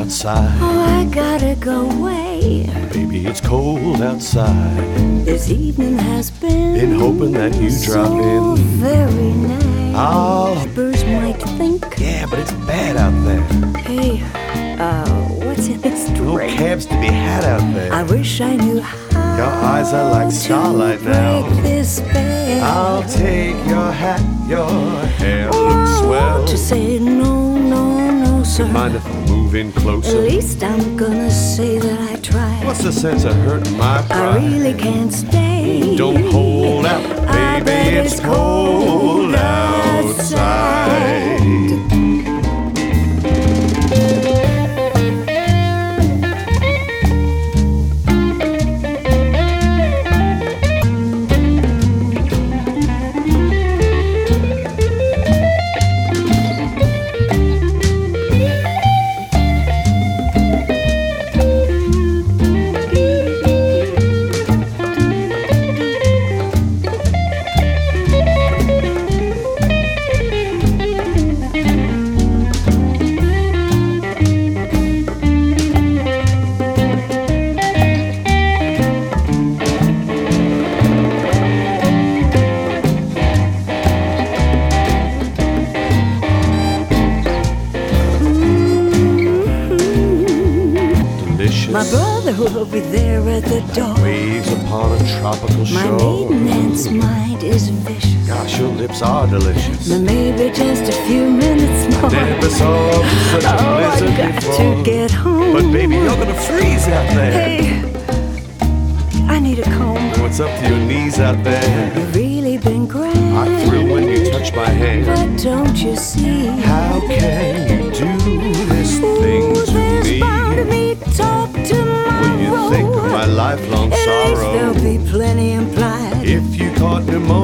outside. Oh, I gotta go away. Baby, it's cold outside. This evening has been hoping that you drop so in. very nice. Neighbors might think, Yeah, but it's bad out there. hey, what's in this No drink? cabs to be had out there. I wish I knew how. Your eyes are like starlight to now. break this spell. I'll take your hat, your hair looks swell. To say no, no, no, sir. Mind if I move in At closer? least I'm gonna say that I tried. What's the sense of hurting my I pride? really can't stay. Don't hold out, I baby, bet it's cold outside. My brother will be there at the door. Waves upon a tropical My shore. maiden aunt's mind is vicious. Gosh, your lips are delicious. But maybe just a few minutes more. Never saw such a Oh, I blizzard got before. to get home. But baby, you're gonna freeze out there. Hey, I need a comb. What's up to your knees out there? You've really been grand. I thrill when you touch my hand. But don't you see? How can you do this thing Ooh, to there's me? bound to be talk tomorrow. When you think of my lifelong At least sorrow. there'll be plenty implied. If you caught pneumonia